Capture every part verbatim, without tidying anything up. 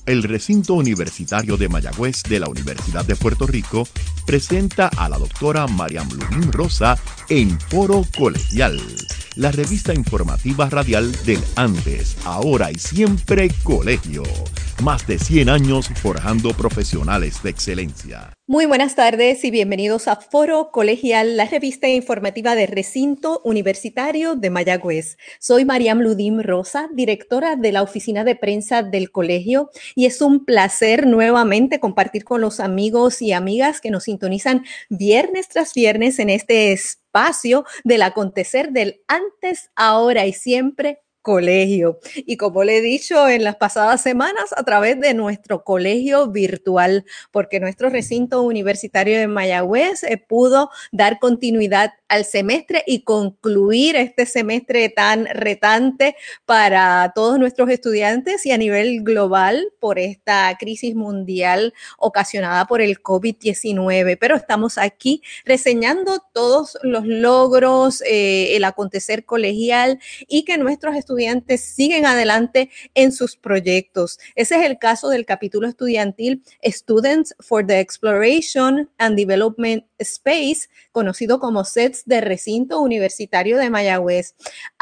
El recinto universitario de Mayagüez de la Universidad de Puerto Rico presenta a la doctora Mariam Ludín Rosa en Foro Colegial, la revista informativa radial del antes, ahora y siempre colegio. Más de cien años forjando profesionales de excelencia. Muy buenas tardes y bienvenidos a Foro Colegial, la revista informativa del Recinto Universitario de Mayagüez. Soy Mariam Ludín Rosa, directora de la oficina de prensa del colegio, y es un placer nuevamente compartir con los amigos y amigas que nos sintonizan viernes tras viernes en este espacio del acontecer del antes, ahora y siempre colegio. Y como le he dicho en las pasadas semanas, a través de nuestro colegio virtual, porque nuestro recinto universitario de Mayagüez eh, pudo dar continuidad al semestre y concluir este semestre tan retante para todos nuestros estudiantes y a nivel global por esta crisis mundial ocasionada por el COVID diecinueve. Pero estamos aquí reseñando todos los logros, eh, el acontecer colegial y que nuestros estudiantes siguen adelante en sus proyectos. Ese es el caso del capítulo estudiantil Students for the Exploration and Development Space, conocido como S E T S de Recinto Universitario de Mayagüez.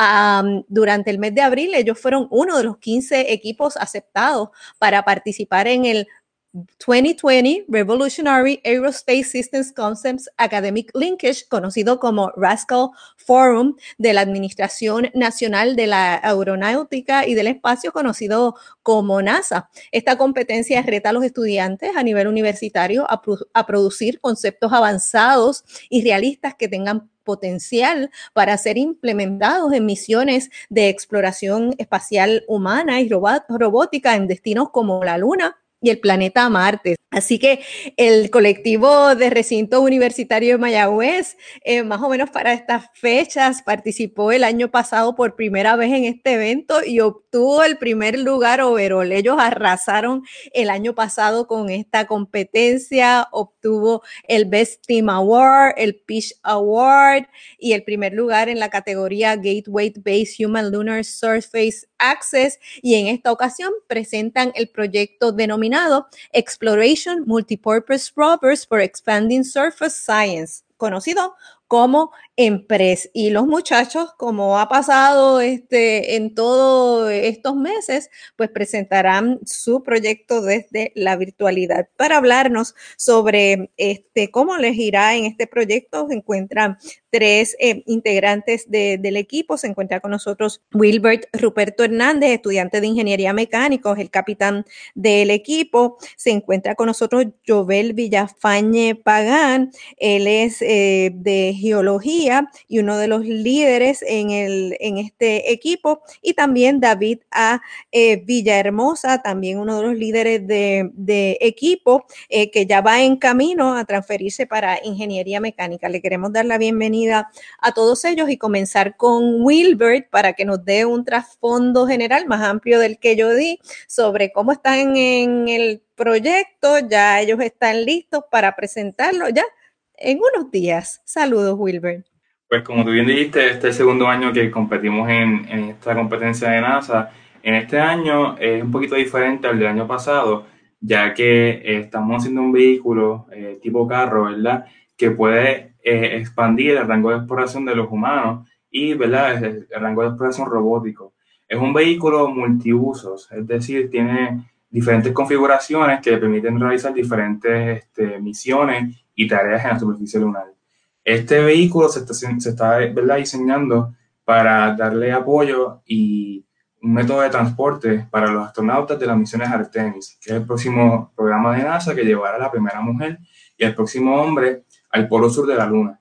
Um, durante el mes de abril, ellos fueron uno de los quince equipos aceptados para participar en el veinte veinte Revolutionary Aerospace Systems Concepts Academic Linkage, conocido como RASCAL Forum de la Administración Nacional de la Aeronáutica y del Espacio, conocido como NASA. Esta competencia reta a los estudiantes a nivel universitario a, a producir conceptos avanzados y realistas que tengan potencial para ser implementados en misiones de exploración espacial humana y robot, robótica en destinos como la Luna y el planeta Marte. Así que el colectivo de recinto universitario de Mayagüez, eh, más o menos para estas fechas, participó el año pasado por primera vez en este evento y obtuvo el primer lugar overall. Ellos arrasaron el año pasado con esta competencia, obtuvo el Best Team Award, el Pitch Award y el primer lugar en la categoría Gateway Based Human Lunar Surface Access, y en esta ocasión presentan el proyecto denominado Exploration Multipurpose Rovers for Expanding Surface Science, conocido como EMPRES. Y los muchachos, como ha pasado este, en todos estos meses, pues presentarán su proyecto desde la virtualidad. Para hablarnos sobre este, cómo les irá en este proyecto, se encuentran tres eh, integrantes de, del equipo. Se encuentra con nosotros Wilbert Ruperto Hernández, estudiante de Ingeniería Mecánica, el capitán del equipo. Se encuentra con nosotros Jovel Villafañe Pagán, él es eh, de Geología y uno de los líderes en, el, en este equipo. Y también David A. Eh, Villahermosa, también uno de los líderes de, de equipo, eh, que ya va en camino a transferirse para Ingeniería Mecánica. Le queremos dar la bienvenida a todos ellos y comenzar con Wilbert para que nos dé un trasfondo general más amplio del que yo di sobre cómo están en el proyecto. Ya ellos están listos para presentarlo ya en unos días. Saludos, Wilbert. Pues como tú bien dijiste, este es el segundo año que competimos en, en esta competencia de NASA. En este año es un poquito diferente al del año pasado, ya que eh, estamos haciendo un vehículo eh, tipo carro, ¿verdad?, que puede eh, expandir el rango de exploración de los humanos y, ¿verdad?, el, el rango de exploración robótico. Es un vehículo multiusos, es decir, tiene diferentes configuraciones que permiten realizar diferentes este, misiones y tareas en la superficie lunar. Este vehículo se está, se está ¿verdad?, diseñando para darle apoyo y un método de transporte para los astronautas de las misiones Artemis, que es el próximo programa de NASA que llevará a la primera mujer y el próximo hombre al polo sur de la Luna.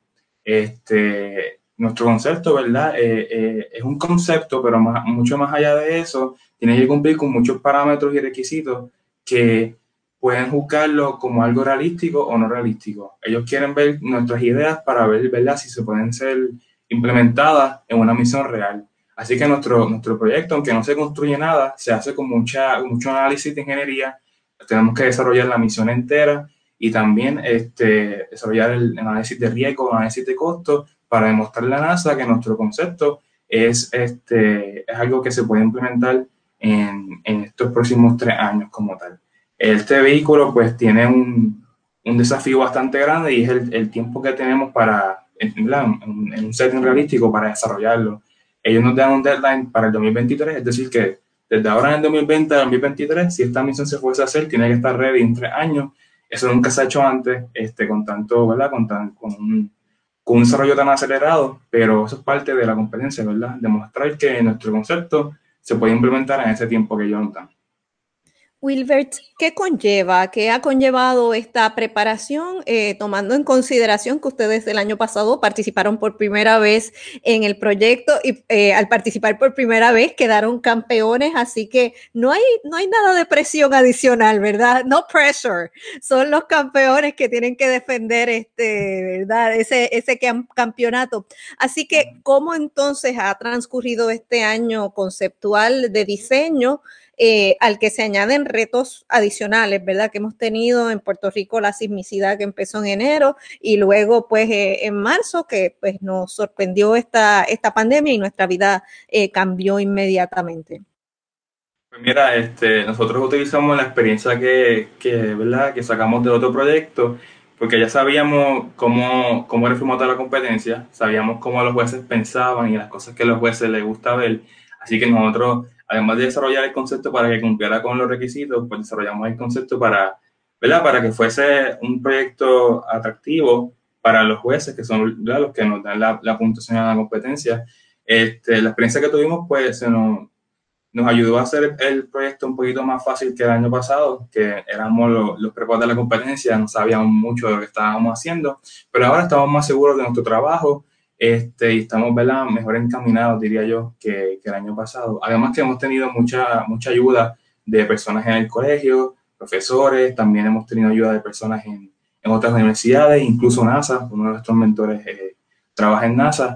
Este, nuestro concepto, ¿verdad?, eh, eh, es un concepto, pero más, mucho más allá de eso, tiene que cumplir con muchos parámetros y requisitos que pueden juzgarlo como algo realístico o no realístico. Ellos quieren ver nuestras ideas para ver, ¿verdad?, si se pueden ser implementadas en una misión real. Así que nuestro, nuestro proyecto, aunque no se construye nada, se hace con mucha, mucho análisis de ingeniería. Tenemos que desarrollar la misión entera y también este, desarrollar el análisis de riesgo, el análisis de costo, para demostrarle a NASA que nuestro concepto es, este, es algo que se puede implementar en, en estos próximos tres años como tal. Este vehículo pues tiene un, un desafío bastante grande y es el, el tiempo que tenemos para, en, en, en un setting realístico para desarrollarlo. Ellos nos dan un deadline para el dos mil veintitrés, es decir que desde ahora en el dos mil veinte al dos mil veintitrés, si esta misión se fuese a hacer, tiene que estar ready en tres años. Eso nunca se ha hecho antes, este, con tanto, ¿verdad? Con, tan, con, un, con un desarrollo tan acelerado, pero eso es parte de la competencia, ¿verdad? Demostrar que nuestro concepto se puede implementar en ese tiempo que ellos nos dan. Wilbert, ¿qué conlleva? ¿Qué ha conllevado esta preparación, eh, tomando en consideración que ustedes el año pasado participaron por primera vez en el proyecto y eh, al participar por primera vez quedaron campeones, así que no hay, no hay nada de presión adicional, ¿verdad? No pressure. Son los campeones que tienen que defender este, ¿verdad? Ese, ese campeonato. Así que, ¿cómo entonces ha transcurrido este año conceptual de diseño? Eh, al que se añaden retos adicionales, ¿verdad? Que hemos tenido en Puerto Rico la sismicidad que empezó en enero y luego pues eh, en marzo que pues nos sorprendió esta, esta pandemia y nuestra vida eh, cambió inmediatamente. Pues mira, este, nosotros utilizamos la experiencia que, que, ¿verdad? que sacamos del otro proyecto, porque ya sabíamos cómo, cómo era formatada la competencia, sabíamos cómo los jueces pensaban y las cosas que a los jueces les gusta ver, así que nosotros, además de desarrollar el concepto para que cumpliera con los requisitos, pues desarrollamos el concepto para, ¿verdad? Para que fuese un proyecto atractivo para los jueces, que son, ¿verdad? Los que nos dan la, la puntuación a la competencia. Este, la experiencia que tuvimos, pues, se nos nos ayudó a hacer el proyecto un poquito más fácil que el año pasado, que éramos los, los preparados de la competencia, no sabíamos mucho de lo que estábamos haciendo, pero ahora estamos más seguros de nuestro trabajo este, y estamos, ¿verdad?, mejor encaminados, diría yo, que, que el año pasado. Además que hemos tenido mucha, mucha ayuda de personas en el colegio, profesores, también hemos tenido ayuda de personas en, en otras universidades, incluso NASA, uno de nuestros mentores eh, trabaja en NASA,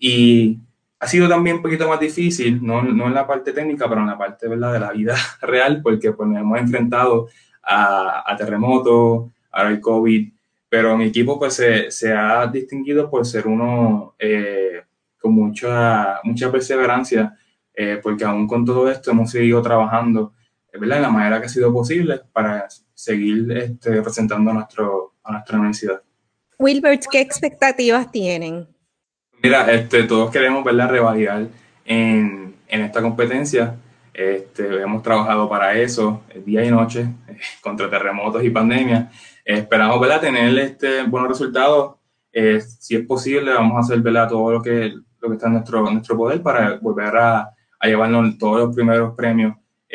y ha sido también un poquito más difícil, no, no en la parte técnica, pero en la parte, ¿verdad?, de la vida real, porque pues, nos hemos enfrentado a, a terremotos, ahora el COVID, pero mi equipo pues, se, se ha distinguido por ser uno eh, con mucha, mucha perseverancia, eh, porque aún con todo esto hemos seguido trabajando, ¿verdad?, en la manera que ha sido posible para seguir este, representando a, nuestro, a nuestra universidad. Wilbert, ¿qué expectativas tienen? Mira, este, todos queremos verla revalidar en, en esta competencia. Este, hemos trabajado para eso día y noche eh, contra terremotos y pandemias. Eh, esperamos verla tener este, buenos resultados. Eh, si es posible, vamos a hacer verla todo lo que, lo que está en nuestro, en nuestro poder para volver a, a llevarnos todos los primeros premios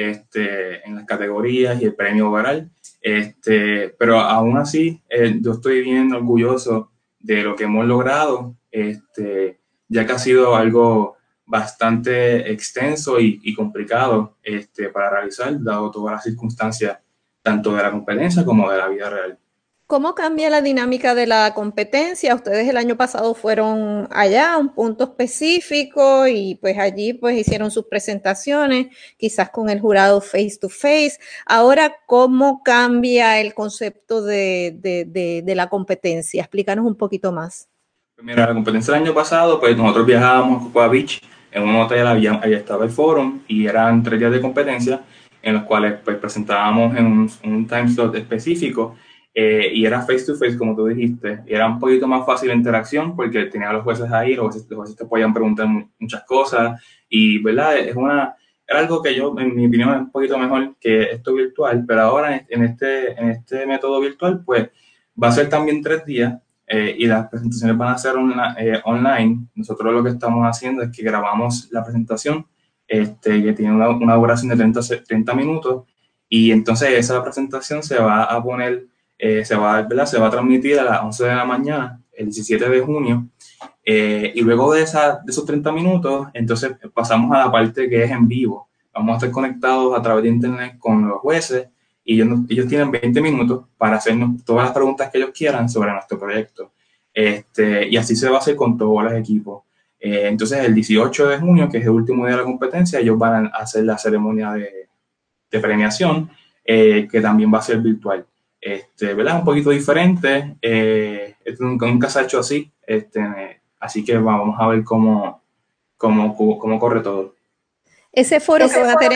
este, en las categorías y el premio overall. Este, pero aún así, eh, yo estoy bien orgulloso de lo que hemos logrado, este, ya que ha sido algo bastante extenso y, y complicado este, para realizar, dado todas las circunstancias, tanto de la competencia como de la vida real. ¿Cómo cambia la dinámica de la competencia? Ustedes el año pasado fueron allá a un punto específico y pues allí pues hicieron sus presentaciones, quizás con el jurado face to face. Ahora, ¿cómo cambia el concepto de, de, de, de la competencia? Explícanos un poquito más. Mira, la competencia del año pasado, pues nosotros viajábamos a Cocoa Beach, en un hotel había, ahí estaba el fórum y eran tres días de competencia en los cuales pues presentábamos en un, un time slot específico eh, y era face to face, como tú dijiste, y era un poquito más fácil la interacción porque tenía a los jueces ahí, los jueces, los jueces te podían preguntar muchas cosas y, ¿verdad? Es una, era algo que yo, en mi opinión, es un poquito mejor que esto virtual, pero ahora en este, en este método virtual, pues va a ser también tres días. Eh, y las presentaciones van a ser on, eh, online. Nosotros lo que estamos haciendo es que grabamos la presentación, este, que tiene una, una duración de treinta, treinta minutos, y entonces esa presentación se va a poner, eh, se, va, ¿verdad? se va a transmitir a las once de la mañana, el diecisiete de junio, eh, y luego de, esa, de esos treinta minutos, entonces pasamos a la parte que es en vivo. Vamos a estar conectados a través de internet con los jueces, y ellos, ellos tienen veinte minutos para hacernos todas las preguntas que ellos quieran sobre nuestro proyecto. Este, y así se va a hacer con todos los equipos. Eh, entonces, el dieciocho de junio, que es el último día de la competencia, ellos van a hacer la ceremonia de, de premiación, eh, que también va a ser virtual. Este, ¿verdad? Un poquito diferente. Eh, esto nunca, nunca se ha hecho así. Este, así que vamos a ver cómo, cómo, cómo corre todo. Ese foro, Ese que, van a tener,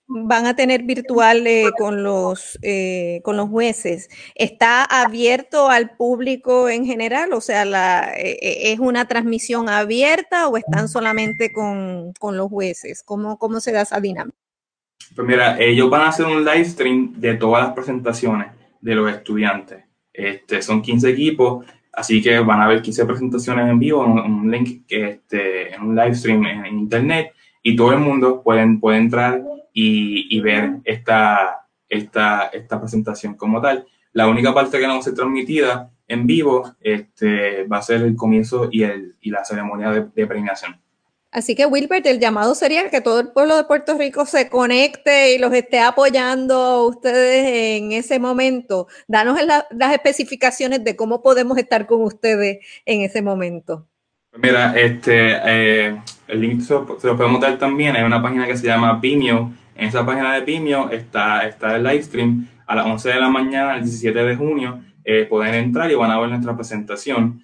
van a tener virtual eh, con, los, eh, con los jueces, ¿está abierto al público en general? O sea, la, eh, ¿es una transmisión abierta o están solamente con, con los jueces? ¿Cómo, cómo se da esa dinámica? Pues mira, ellos van a hacer un live stream de todas las presentaciones de los estudiantes. Este, son quince equipos, así que van a haber quince presentaciones en vivo, un, un link, este, en un live stream en, en internet, y todo el mundo puede, puede entrar y, y ver esta, esta, esta presentación como tal. La única parte que no va a ser transmitida en vivo este, va a ser el comienzo y, el, y la ceremonia de, de premiación. Así que, Wilbert, el llamado sería que todo el pueblo de Puerto Rico se conecte y los esté apoyando a ustedes en ese momento. Danos la, las especificaciones de cómo podemos estar con ustedes en ese momento. Mira, este, eh, el link se lo, se lo podemos dar también. Hay una página que se llama Vimeo. En esa página de Vimeo está, está el live stream a las once de la mañana, el diecisiete de junio. Eh, pueden entrar y van a ver nuestra presentación.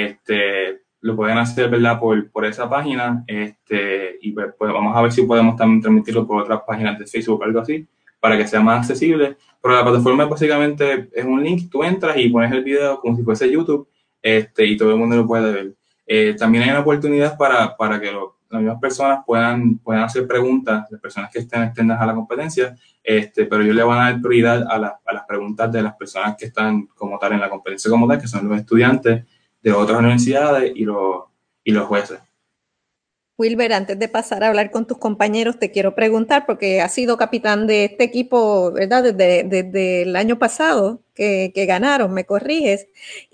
Este, lo pueden hacer, ¿verdad? Por, por esa página. Este, y pues, pues vamos a ver si podemos también transmitirlo por otras páginas de Facebook o algo así, para que sea más accesible. Pero la plataforma básicamente es un link. Tú entras y pones el video como si fuese YouTube, este, y todo el mundo lo puede ver. Eh, también hay una oportunidad para, para que lo, las mismas personas puedan, puedan hacer preguntas, las personas que estén externas a la competencia, este, pero ellos le van a dar prioridad a, la, a las preguntas de las personas que están como tal en la competencia como tal, que son los estudiantes de otras universidades y los, y los jueces. Wilber, antes de pasar a hablar con tus compañeros, te quiero preguntar, porque has sido capitán de este equipo, ¿verdad? Desde, desde el año pasado que, que ganaron, me corriges.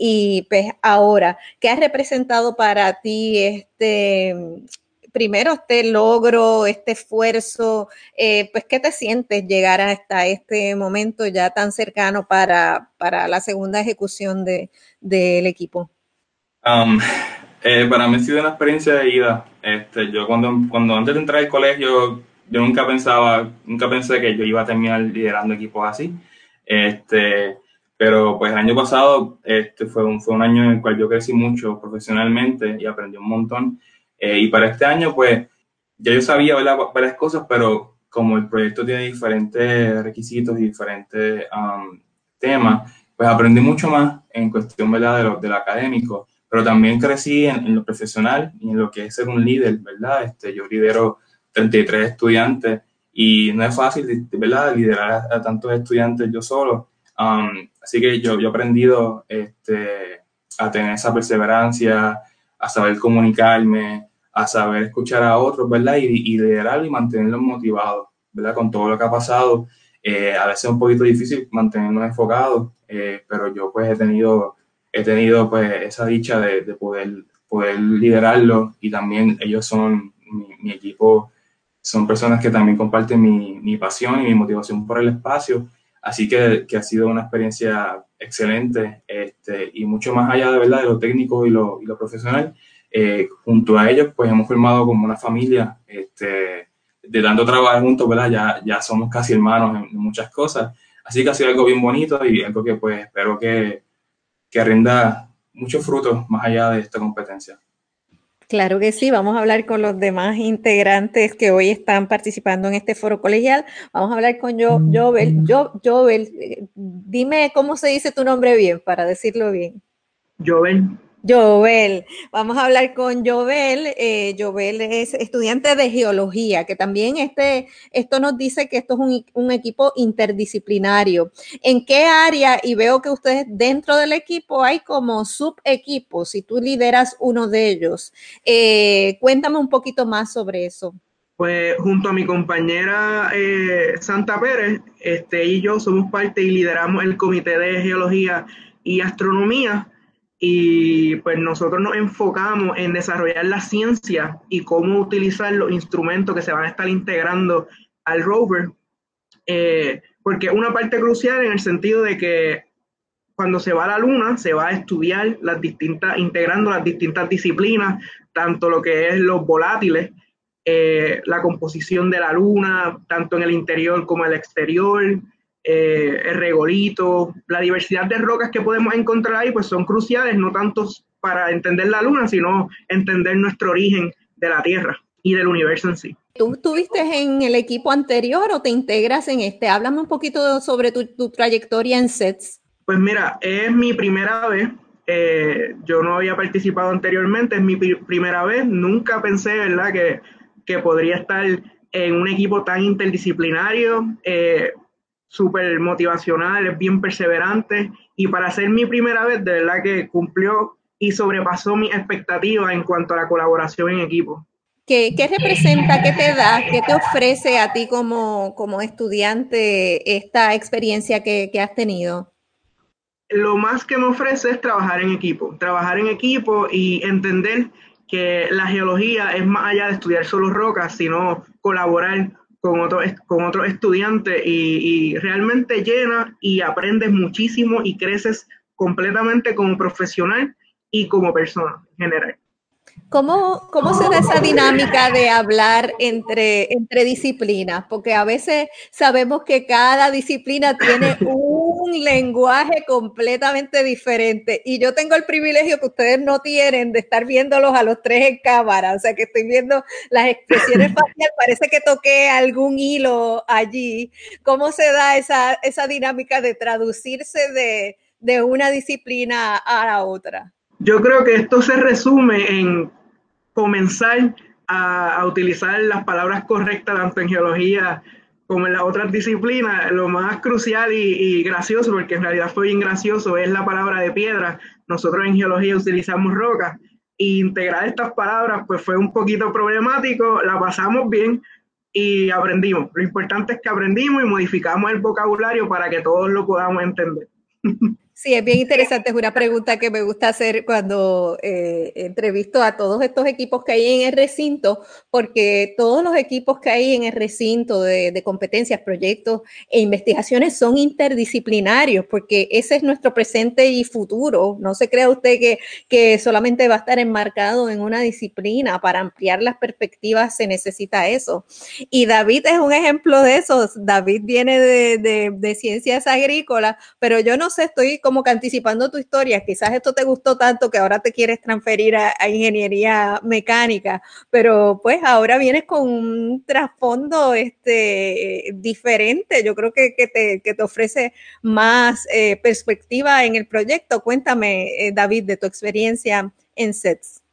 Y pues ahora, ¿qué has representado para ti este, primero este logro, este esfuerzo? Eh, pues, ¿qué te sientes llegar hasta este momento ya tan cercano para, para la segunda ejecución de, del equipo? Um, eh, para mí ha sido una experiencia de ida. Este, yo cuando, cuando antes de entrar al colegio, yo nunca pensaba, nunca pensé que yo iba a terminar liderando equipos así. Este, pero pues el año pasado este, fue, un, fue un año en el cual yo crecí mucho profesionalmente y aprendí un montón. Eh, y para este año, pues, ya yo sabía, ¿verdad?, varias cosas, pero como el proyecto tiene diferentes requisitos y diferentes um, temas, pues aprendí mucho más en cuestión, ¿verdad?, de lo, de lo académico. Pero también crecí en, en lo profesional y en lo que es ser un líder, ¿verdad? Este, yo lidero treinta y tres estudiantes y no es fácil, ¿verdad?, liderar a, a tantos estudiantes yo solo. Um, así que yo, yo he aprendido este, a tener esa perseverancia, a saber comunicarme, a saber escuchar a otros, ¿verdad? Y, y liderar y mantenerlos motivados, ¿verdad? Con todo lo que ha pasado. Eh, a veces es un poquito difícil mantenernos enfocados, eh, pero yo pues he tenido... he tenido pues esa dicha de, de poder, poder liderarlo y también ellos son, mi, mi equipo, son personas que también comparten mi, mi pasión y mi motivación por el espacio, así que, que ha sido una experiencia excelente este, y mucho más allá de, ¿verdad?, de lo técnico y lo, y lo profesional, eh, junto a ellos pues hemos formado como una familia, este, de tanto trabajar juntos, ¿verdad? Ya, ya somos casi hermanos en, en muchas cosas, así que ha sido algo bien bonito y algo que pues espero que que rinda muchos frutos más allá de esta competencia. Claro que sí, vamos a hablar con los demás integrantes que hoy están participando en este foro colegial. Vamos a hablar con jo, Jovel. Jo, Jovel, dime cómo se dice tu nombre bien, para decirlo bien. Jovel. Jovel, vamos a hablar con Jovel. Eh, Jovel es estudiante de geología, que también este, esto nos dice que esto es un, un equipo interdisciplinario. ¿En qué área? Y veo que ustedes dentro del equipo hay como subequipos y tú lideras uno de ellos. Eh, cuéntame un poquito más sobre eso. Pues junto a mi compañera eh, Santa Pérez, este, y yo somos parte y lideramos el Comité de Geología y Astronomía. Y pues nosotros nos enfocamos en desarrollar la ciencia y cómo utilizar los instrumentos que se van a estar integrando al rover, eh, porque es una parte crucial en el sentido de que cuando se va a la luna se va a estudiar las distintas, integrando las distintas disciplinas, tanto lo que es los volátiles, eh, la composición de la luna, tanto en el interior como en el exterior, Eh, el regolito, la diversidad de rocas que podemos encontrar ahí, pues son cruciales, no tanto para entender la luna, sino entender nuestro origen de la Tierra. y del universo en sí. ¿Tú estuviste en el equipo anterior o te integras en este? Háblame un poquito sobre tu, tu trayectoria en SETS. Pues mira, es mi primera vez. Eh, yo no había participado anteriormente, es mi pr- primera vez. Nunca pensé, ¿verdad?, que, que podría estar en un equipo tan interdisciplinario, eh, súper motivacional, es bien perseverante. Y para ser mi primera vez, de verdad que cumplió y sobrepasó mis expectativas en cuanto a la colaboración en equipo. ¿Qué, qué representa, qué te da, qué te ofrece a ti como, como estudiante esta experiencia que, que has tenido? Lo más que me ofrece es trabajar en equipo, trabajar en equipo y entender que la geología es más allá de estudiar solo rocas, sino colaborar con otros con otros estudiantes y, y realmente llena y aprendes muchísimo y creces completamente como profesional y como persona en general. ¿Cómo, ¿Cómo se da esa dinámica de hablar entre, entre disciplinas? Porque a veces sabemos que cada disciplina tiene un lenguaje completamente diferente y yo tengo el privilegio que ustedes no tienen de estar viéndolos a los tres en cámara, o sea que estoy viendo las expresiones faciales, parece que toqué algún hilo allí. ¿Cómo se da esa, esa dinámica de traducirse de, de una disciplina a la otra? Yo creo que esto se resume en comenzar a, a utilizar las palabras correctas tanto en geología como en las otras disciplinas. Lo más crucial y, y gracioso, porque en realidad fue bien gracioso, es la palabra de piedra. Nosotros en geología utilizamos rocas. E integrar estas palabras pues fue un poquito problemático, la pasamos bien y aprendimos. Lo importante es que aprendimos y modificamos el vocabulario para que todos lo podamos entender. Sí, es bien interesante, es una pregunta que me gusta hacer cuando eh, entrevisto a todos estos equipos que hay en el recinto, porque todos los equipos que hay en el recinto de, de competencias, proyectos e investigaciones son interdisciplinarios, porque ese es nuestro presente y futuro. No se crea usted que, que solamente va a estar enmarcado en una disciplina. Para ampliar las perspectivas se necesita eso. Y David es un ejemplo de eso. David viene de, de, de ciencias agrícolas, pero yo no sé, estoy como que anticipando tu historia, quizás esto te gustó tanto que ahora te quieres transferir a, a ingeniería mecánica, pero pues ahora vienes con un trasfondo este, diferente, yo creo que, que, te, que te ofrece más eh, perspectiva en el proyecto. Cuéntame, eh, David, de tu experiencia en SETS.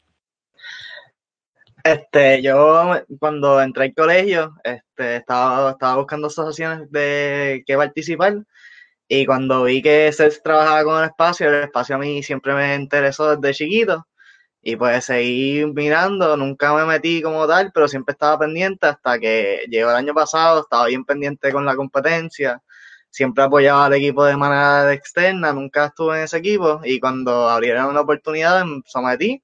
Este, yo cuando entré al colegio, este, estaba, estaba buscando asociaciones de que participar. Y cuando vi que SETS trabajaba con el espacio, el espacio a mí siempre me interesó desde chiquito. Y pues seguí mirando, nunca me metí como tal, pero siempre estaba pendiente hasta que llegó el año pasado, estaba bien pendiente con la competencia. Siempre apoyaba al equipo de manera externa, nunca estuve en ese equipo. Y cuando abrieron una oportunidad, me sometí.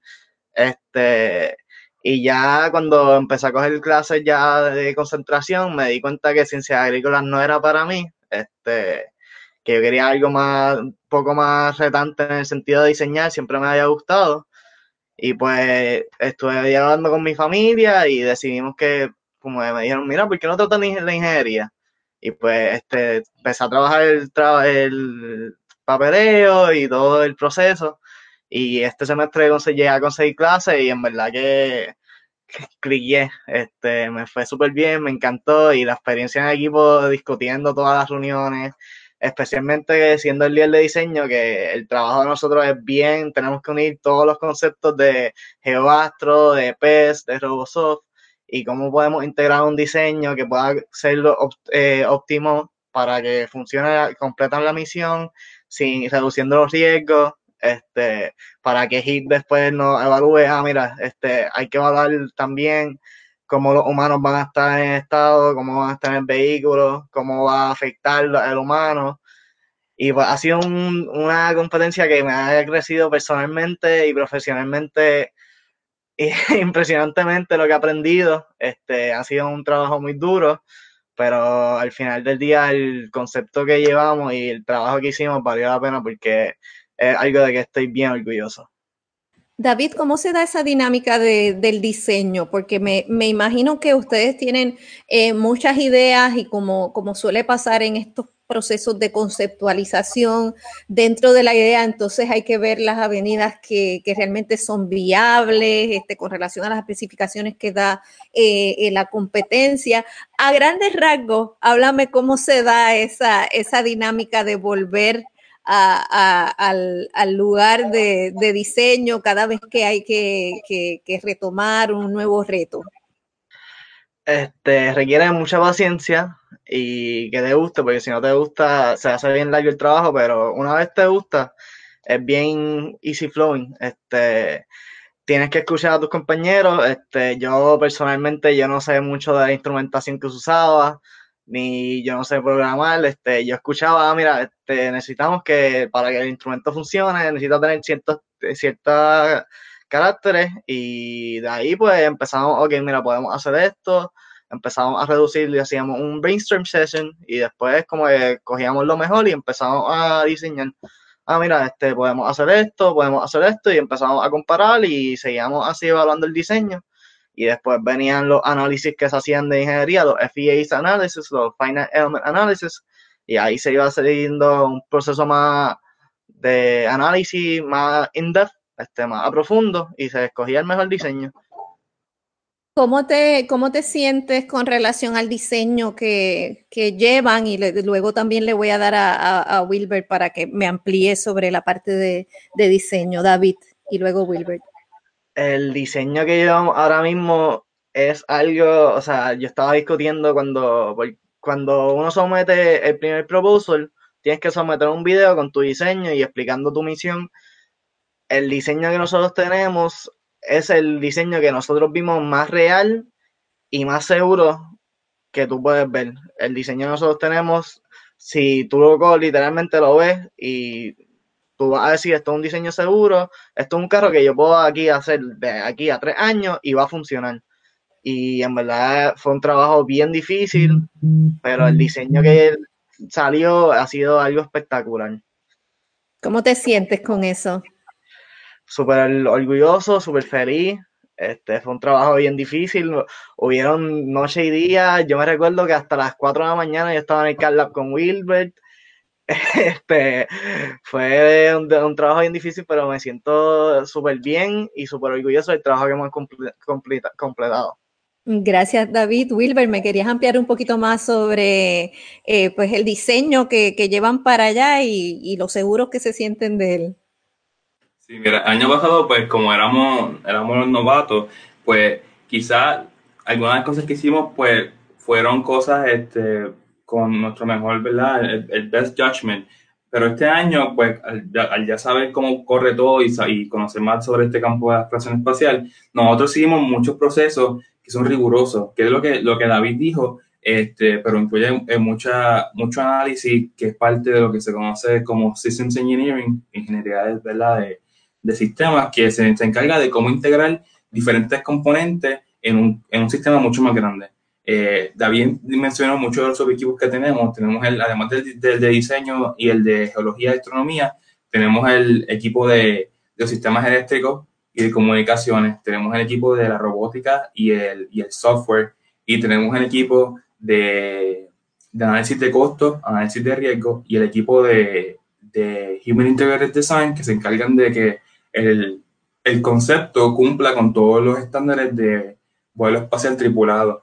Este, y ya cuando empecé a coger clases ya de concentración, me di cuenta que ciencias agrícolas no era para mí. Este, que yo quería algo más, un poco más retante en el sentido de diseñar, siempre me había gustado. Y pues estuve hablando con mi familia y decidimos que, como me dijeron, mira, ¿por qué no tratas la ingeniería? Y pues este, empecé a trabajar el, tra el papeleo y todo el proceso. Y este semestre llegué a conseguir clases y en verdad que cliqué, este, me fue súper bien, me encantó y la experiencia en equipo discutiendo todas las reuniones, especialmente siendo el líder de diseño, que el trabajo de nosotros es bien, tenemos que unir todos los conceptos de GeoAstro, de P E S, de Robosoft y cómo podemos integrar un diseño que pueda ser lo eh, óptimo para que funcione, completar la misión sin reduciendo los riesgos. Este, para que H I T después nos evalúe, ah, mira, este, hay que evaluar también cómo los humanos van a estar en estado, cómo van a estar en el vehículo, cómo va a afectar al humano. Y pues ha sido un, una competencia que me ha crecido personalmente y profesionalmente y impresionantemente lo que he aprendido. Este, ha sido un trabajo muy duro, pero al final del día el concepto que llevamos y el trabajo que hicimos valió la pena porque es algo de que estoy bien orgulloso. David, ¿cómo se da esa dinámica de, del diseño? Porque me, me imagino que ustedes tienen eh, muchas ideas y como, como suele pasar en estos procesos de conceptualización dentro de la idea, entonces hay que ver las avenidas que, que realmente son viables, este, con relación a las especificaciones que da eh, eh, la competencia. A grandes rasgos, háblame cómo se da esa, esa dinámica de volver a, a, al, al lugar de, de diseño cada vez que hay que, que, que retomar un nuevo reto. Este, requiere mucha paciencia y que te guste, porque si no te gusta, se hace bien largo el trabajo, pero una vez te gusta, es bien easy flowing. Este, tienes que escuchar a tus compañeros. Este, yo personalmente, yo no sé mucho de la instrumentación que se usaba, ni yo no sé programar. Este, yo escuchaba, ah, mira, este, necesitamos que para que el instrumento funcione, necesita tener ciertos, ciertos caracteres, y de ahí pues empezamos, ok, mira, podemos hacer esto, empezamos a reducir y hacíamos un brainstorm session, y después como que cogíamos lo mejor y empezamos a diseñar. Ah, mira, este, podemos hacer esto, podemos hacer esto, y empezamos a comparar y seguíamos así evaluando el diseño. Y después venían los análisis que se hacían de ingeniería, los F E A's analysis, los Finite Element Analysis, y ahí se iba siguiendo un proceso más de análisis, más in-depth, este, más a profundo, y se escogía el mejor diseño. ¿Cómo te, cómo te sientes con relación al diseño que, que llevan? Y le, luego también le voy a dar a, a, a Wilbert para que me amplíe sobre la parte de, de diseño. David, y luego Wilbert. El diseño que llevamos ahora mismo es algo, o sea, yo estaba discutiendo cuando, cuando uno somete el primer proposal, tienes que someter un video con tu diseño y explicando tu misión. El diseño que nosotros tenemos es el diseño que nosotros vimos más real y más seguro que tú puedes ver. El diseño que nosotros tenemos, si tú lo literalmente lo ves y tú vas a decir, esto es un diseño seguro, esto es un carro que yo puedo aquí hacer de aquí a tres años y va a funcionar. Y en verdad fue un trabajo bien difícil, pero el diseño que salió ha sido algo espectacular. ¿Cómo te sientes con eso? Súper orgulloso, súper feliz. Este, fue un trabajo bien difícil. Hubieron noche y día. Yo me recuerdo que hasta las cuatro de la mañana yo estaba en el CAD Lab con Wilbert. Este, fue un, un trabajo bien difícil, pero me siento súper bien y súper orgulloso del trabajo que hemos completa, completado. Gracias, David. Wilbert, ¿me querías ampliar un poquito más sobre eh, pues el diseño que, que llevan para allá y, y lo seguros que se sienten de él? Sí, mira, el año pasado, pues como éramos, éramos los novatos, pues quizás algunas cosas que hicimos, pues fueron cosas este, con nuestro mejor, ¿verdad? El, el best judgment. Pero este año, pues al, al ya saber cómo corre todo y, y conocer más sobre este campo de la exploración espacial, nosotros seguimos muchos procesos que son rigurosos, que es lo que, lo que David dijo, este, pero incluye eh, mucha, mucho análisis que es parte de lo que se conoce como Systems Engineering, ingeniería, ¿verdad? De, de sistemas, que se, se encarga de cómo integrar diferentes componentes en un, en un sistema mucho más grande. Eh, David mencionó muchos de los equipos que tenemos. Tenemos, el, además del, del de diseño y el de geología y astronomía, tenemos el equipo de, de los sistemas eléctricos y de comunicaciones, tenemos el equipo de la robótica y el, y el software, y tenemos el equipo de, de análisis de costos, análisis de riesgo, y el equipo de, de Human Integrated Design, que se encargan de que el, el concepto cumpla con todos los estándares de vuelo espacial tripulado.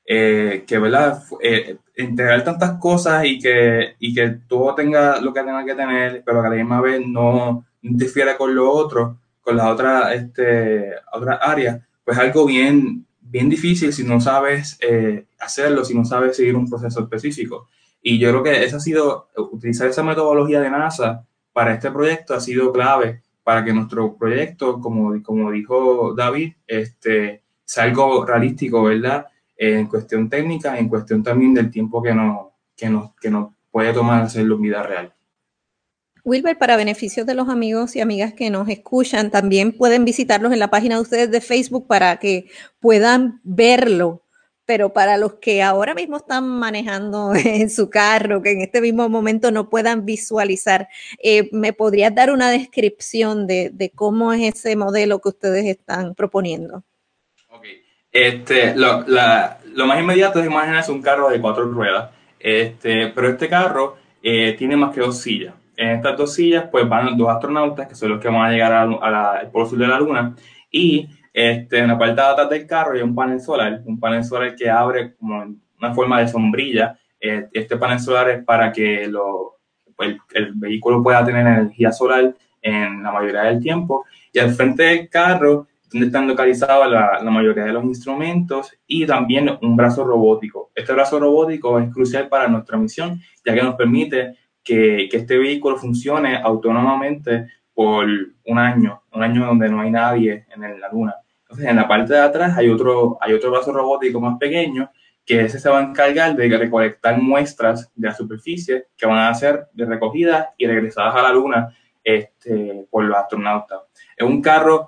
Eh, que, ¿verdad? Eh, integrar tantas cosas y que, y que todo tenga lo que tenga que tener, pero que a la misma vez no interfiera con lo otro, con las otras este, otra áreas, pues algo bien, bien difícil si no sabes eh, hacerlo, si no sabes seguir un proceso específico. Y yo creo que esa ha sido, utilizar esa metodología de NASA para este proyecto ha sido clave para que nuestro proyecto, como, como dijo David, este, sea algo realístico, ¿verdad? Eh, en cuestión técnica, en cuestión también del tiempo que nos, que nos, que nos puede tomar hacerlo en vida real. Wilbert, para beneficio de los amigos y amigas que nos escuchan, también pueden visitarlos en la página de ustedes de Facebook para que puedan verlo. Pero para los que ahora mismo están manejando en su carro, que en este mismo momento no puedan visualizar, eh, ¿me podrías dar una descripción de, de cómo es ese modelo que ustedes están proponiendo? Ok, este, lo, la, lo más inmediato es imaginarse un carro de cuatro ruedas, este, pero este carro eh, tiene más que dos sillas. En estas dos sillas pues van dos astronautas que son los que van a llegar al a la, al polo sur de la Luna, y este, en la parte de atrás del carro hay un panel solar, un panel solar que abre como en una forma de sombrilla. Eh, este panel solar es para que lo, el, el vehículo pueda tener energía solar en la mayoría del tiempo, y al frente del carro donde están localizados la, la mayoría de los instrumentos, y también un brazo robótico. Este brazo robótico es crucial para nuestra misión, ya que nos permite que, que este vehículo funcione autónomamente por un año, un año donde no hay nadie en la Luna. Entonces, en la parte de atrás hay otro, hay otro brazo robótico más pequeño, que ese se va a encargar de recolectar muestras de la superficie que van a ser recogidas y regresadas a la Luna este, por los astronautas. Es un carro,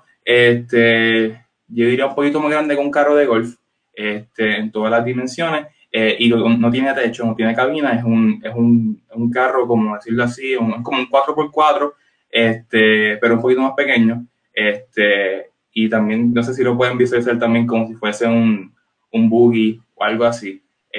este, yo diría un poquito más grande que un carro de golf, este, en todas las dimensiones, eh, y no, no tiene techo, no tiene cabina, es un, es un, un carro, como decirlo así, un, como un cuatro por cuatro, este, pero un poquito más pequeño, este, y también, no sé si lo pueden visualizar también como si fuese un, un buggy o algo así,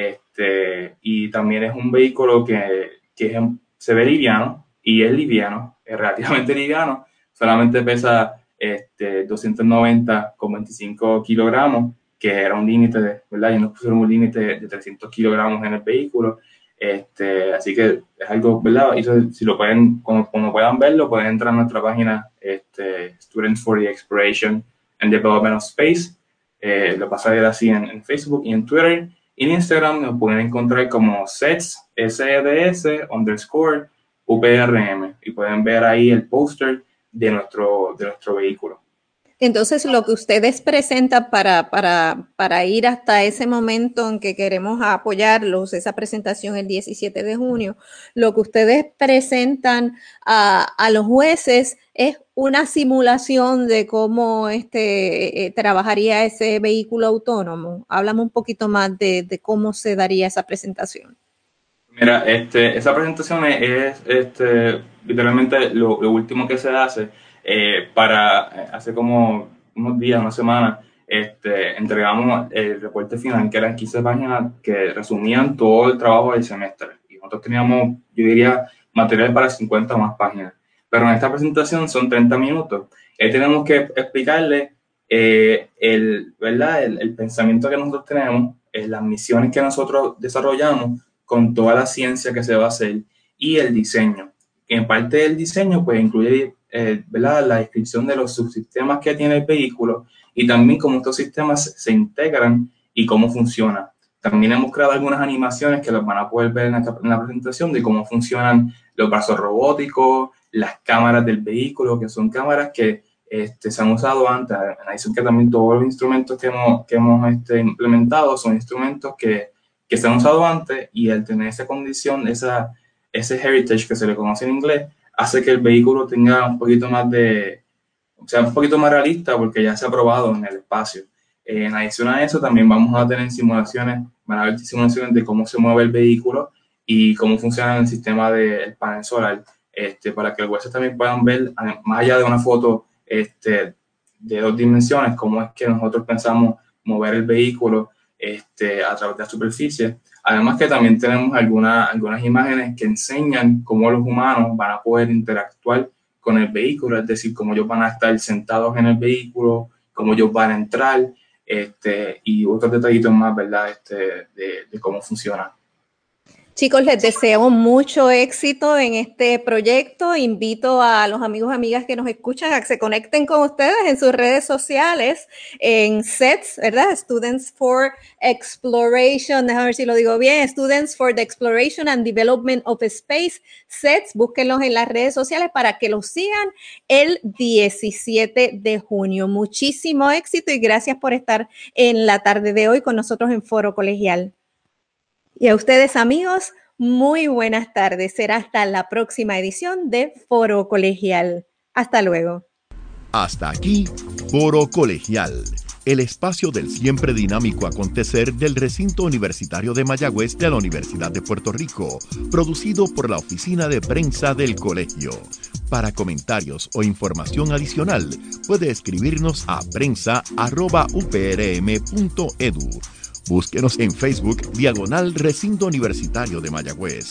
este, y también es un vehículo que, que es, se ve liviano, y es liviano, es relativamente liviano, solamente pesa este, doscientos noventa con veinticinco kilogramos, que era un límite, ¿verdad? Y nos pusieron un límite de trescientos kilogramos en el vehículo, este, así que es algo, ¿verdad? Y eso, si lo pueden, cuando, cuando puedan verlo, pueden entrar a nuestra página, este, Students for the Exploration and Development of Space, eh, lo pasaré así en, en Facebook y en Twitter, y en Instagram nos pueden encontrar como sets, S E D S, underscore, U P R M, y pueden ver ahí el póster de nuestro, de nuestro vehículo. Entonces, lo que ustedes presentan para, para, para ir hasta ese momento en que queremos apoyarlos, esa presentación el diecisiete de junio, lo que ustedes presentan a, a los jueces es una simulación de cómo este, eh, trabajaría ese vehículo autónomo. Háblame un poquito más de, de cómo se daría esa presentación. Mira, este, esa presentación es este, literalmente lo, lo último que se hace. Eh, para hace como unos días, una semana, este, entregamos el reporte final, que eran quince páginas que resumían todo el trabajo del semestre. Y nosotros teníamos, yo diría, material para cincuenta más páginas. Pero en esta presentación son treinta minutos. Ahí tenemos que explicarle eh, el, ¿verdad? El, el pensamiento que nosotros tenemos, eh, las misiones que nosotros desarrollamos con toda la ciencia que se va a hacer y el diseño. En parte del diseño, pues incluye eh, ¿verdad? la descripción de los subsistemas que tiene el vehículo y también cómo estos sistemas se, se integran y cómo funcionan. También hemos creado algunas animaciones que las van a poder ver en, esta, en la presentación de cómo funcionan los brazos robóticos, las cámaras del vehículo, que son cámaras que este, se han usado antes. Dicen que también todos los instrumentos que hemos, que hemos este, implementado son instrumentos que, que se han usado antes, y al tener esa condición, esa, ese heritage que se le conoce en inglés, hace que el vehículo tenga un poquito más de, o sea, un poquito más realista, porque ya se ha probado en el espacio. Eh, en adición a eso, también vamos a tener simulaciones, van a haber simulaciones de cómo se mueve el vehículo y cómo funciona el sistema del panel solar, este, para que los jueces también puedan ver, más allá de una foto este, de dos dimensiones, cómo es que nosotros pensamos mover el vehículo este, a través de la superficie. Además que también tenemos alguna, algunas imágenes que enseñan cómo los humanos van a poder interactuar con el vehículo, es decir, cómo ellos van a estar sentados en el vehículo, cómo ellos van a entrar, este, y otros detallitos más, ¿verdad?, este, de, de cómo funciona. Chicos, les deseo mucho éxito en este proyecto. Invito a los amigos y amigas que nos escuchan a que se conecten con ustedes en sus redes sociales, en S E T S, ¿verdad? Students for Exploration, déjame ver si lo digo bien, Students for the Exploration and Development of Space, S E T S, búsquenlos en las redes sociales para que los sigan el diecisiete de junio. Muchísimo éxito y gracias por estar en la tarde de hoy con nosotros en Foro Colegial. Y a ustedes, amigos, muy buenas tardes. Será hasta la próxima edición de Foro Colegial. Hasta luego. Hasta aquí, Foro Colegial, el espacio del siempre dinámico acontecer del recinto universitario de Mayagüez de la Universidad de Puerto Rico, producido por la Oficina de Prensa del Colegio. Para comentarios o información adicional, puede escribirnos a prensa arroba u p r m punto e d u. Búsquenos en Facebook, diagonal Recinto Universitario de Mayagüez.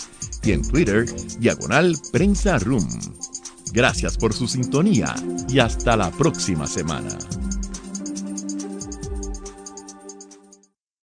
y en Twitter, diagonal Prensa Room. Gracias por su sintonía y hasta la próxima semana.